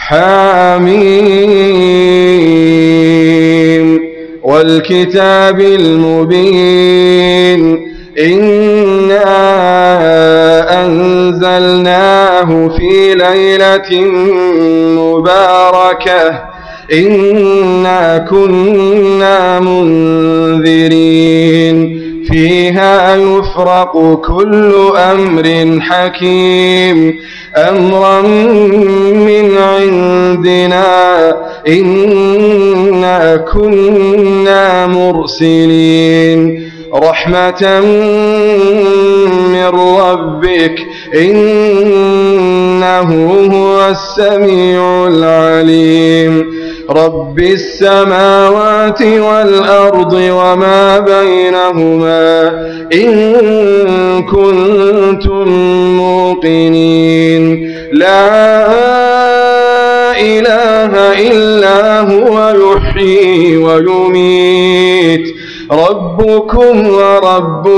حميم والكتاب المبين إنا أنزلناه في ليلة مباركة إنا كنا منذرين فيها يفرق كل أمر حكيم أمرا من عندنا إنا كنا مرسلين رحمة من ربك إنه هو السميع العليم رب السماوات والأرض وما بينهما إن كنتم موقنين لا إله إلا هو يحيي ويميت ربكم ورب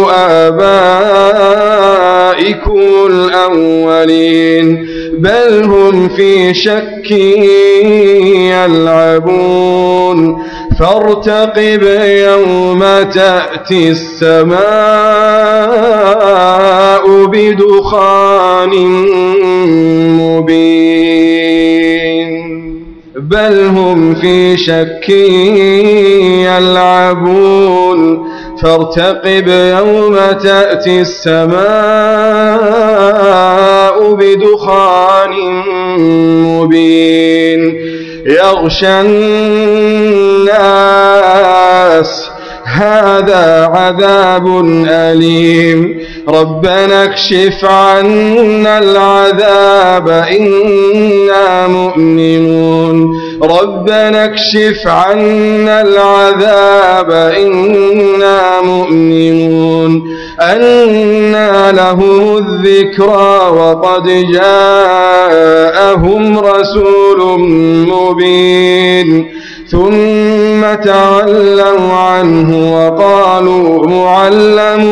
آبائكم الأولين بل هم في شك يلعبون فارتقب يوم تأتي السماء بدخان مبين بل هم في شك يلعبون فارتقب يوم تأتي السماء بدخان مبين يغشى الناس هذا عذاب أليم ربنا اكشف عنا العذاب إنا مؤمنون ربنا اكشف عنا العذاب إنا مؤمنون أنى لهم الذكرى وقد جاءهم رسول مبين ثم تولوا عنه وقالوا معلم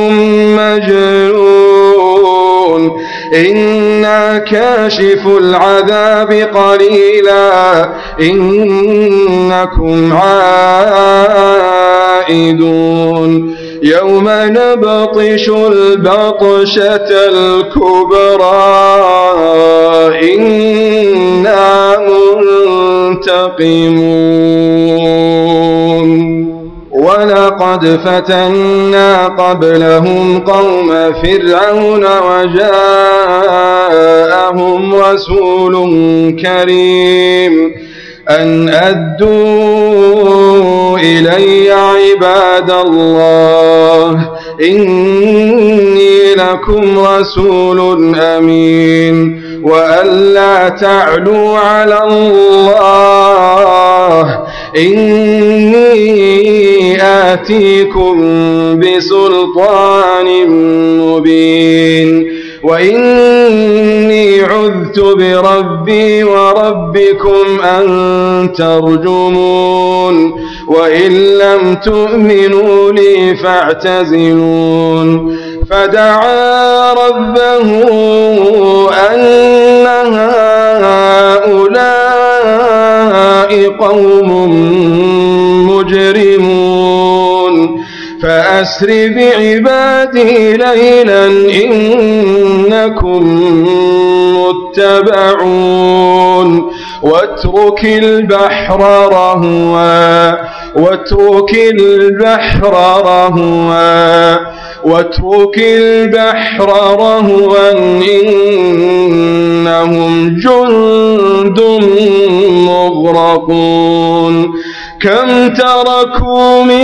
مجنون إنا كاشف العذاب قليلا إنكم عائدون يوم نبطش البطشة الكبرى إنا منتقمون ولقد فتنا قبلهم قوم فرعون وجاءهم رسول كريم أن أدوا إلي عباد الله إني لكم رسول أمين وأن لا تعلوا على الله إني آتيكم بسلطان مبين وإني عذت بربي وربكم أن ترجمون وإن لم تؤمنوا لي فاعتزلون فدعا ربه أن هؤلاء قوم مجرمون فأسر بعبادي ليلا إنكم متبعون واترك البحر رهوا إنهم جند مغرقون كم تركوا من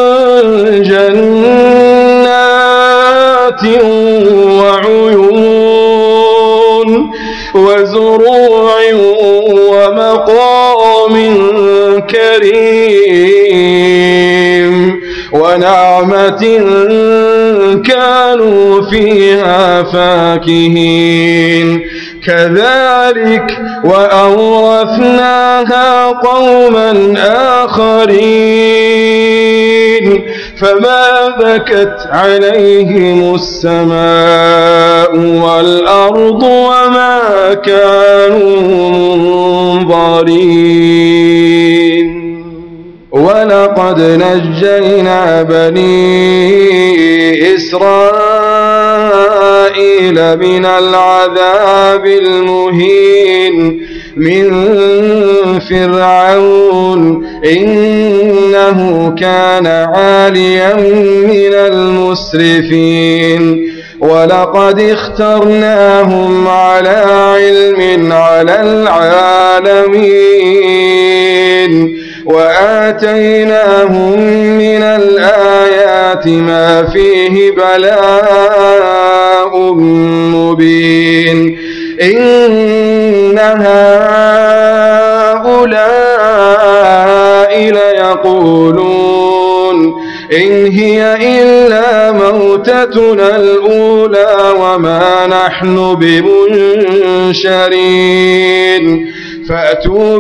جنات وعيون وزروع ومقام كريم ونعمة كانوا فيها فاكهين كذلك وأورثناها قوما آخرين فما بكت عليهم السماء والأرض وما كانوا منظرين المنظرين ولقد نجينا بني إسرائيل من العذاب المهين من فرعون إنه كان عاليا من المسرفين ولقد اخترناهم على علم على العالمين وآتيناهم من الآيات ما فيه بلاء مبين إن هؤلاء ليقولون إن هي إلا موتتنا الأولى وما نحن بمنشرين فأتوا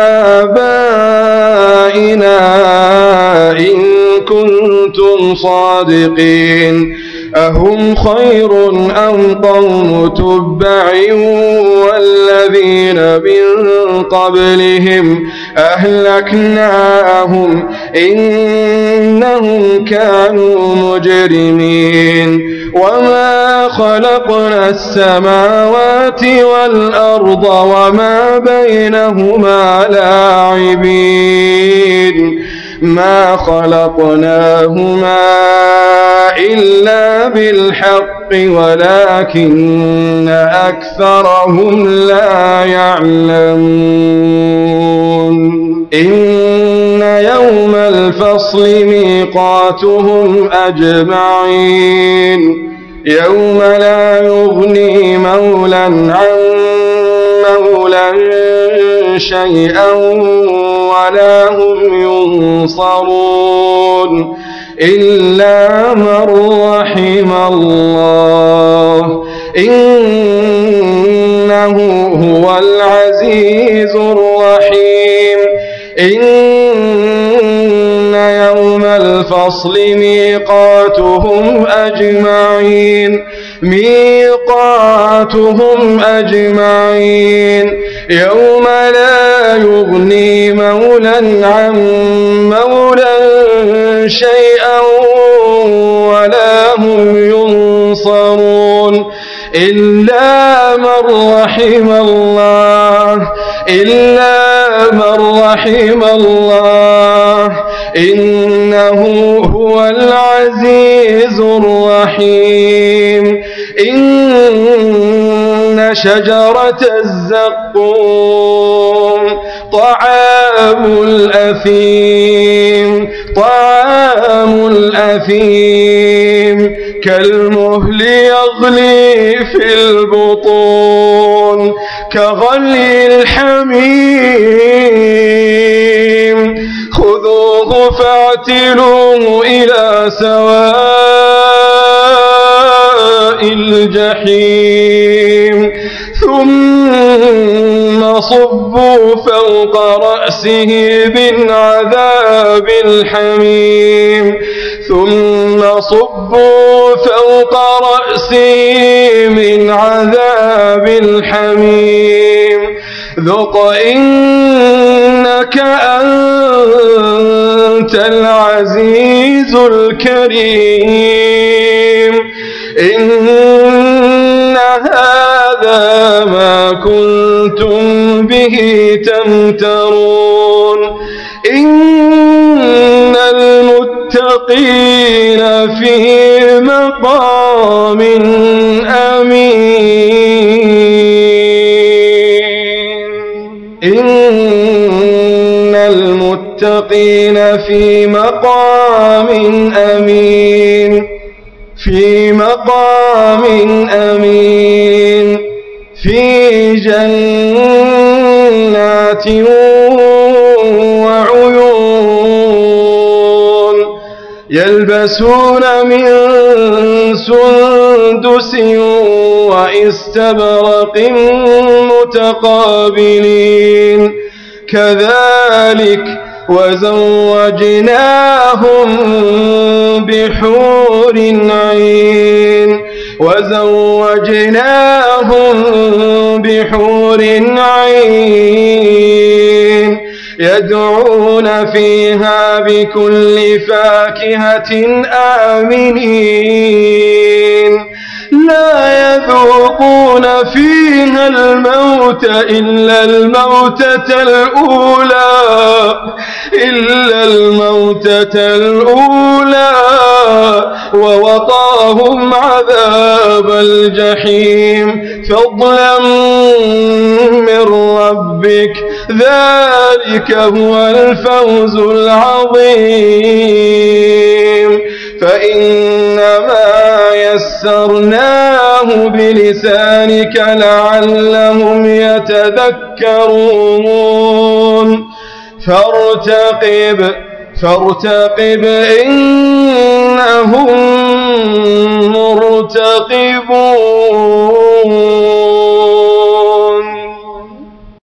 بآبائنا إن كنتم صادقين أهم خير أم قوم تبع والذين من قبلهم أهلكناهم إنهم كانوا مجرمين وما خلقنا السماوات والأرض وما بينهما لاعبين ما خلقناهما إلا بالحق ولكن أكثرهم لا يعلمون إن يوم الفصل ميقاتهم أجمعين يوم لا يغني مولى عن مولى شيئا ولا هم ينصرون إلا من رحم الله إنه هو العزيز الرحيم إن يوم الفصل ميقاتهم أجمعين يوم لا يغني مولى عن مولى شيئا ولا هم ينصرون إلا من رحم الله إنه هو العزيز الرحيم إن شجرة الزقوم طعام الأثيم كالمهل يغلي في البطون كغلي الحميم خذوه فاعتلوه إلى سواء الجحيم ثم صبوا فوق رأسه من عذاب الحميم ذق إنك أنت العزيز الكريم إن هذا ما كنتم به تمترون إن المتقين في مقام أمين إن المتقين في مقام أمين في جنات وعيون يلبسون من سندس وإستبرق متقابلين كذلك وزوجناهم بحور عين يدعون فيها بكل فاكهة آمنين لا يذوقون فيها الموت إلا الموتة الأولى ووقاهم عذاب الجحيم فضلا من ربك ذلك هو الفوز العظيم فإنما يسرناه بلسانك لعلهم يتذكرون فارتقب إنهم مرتقبون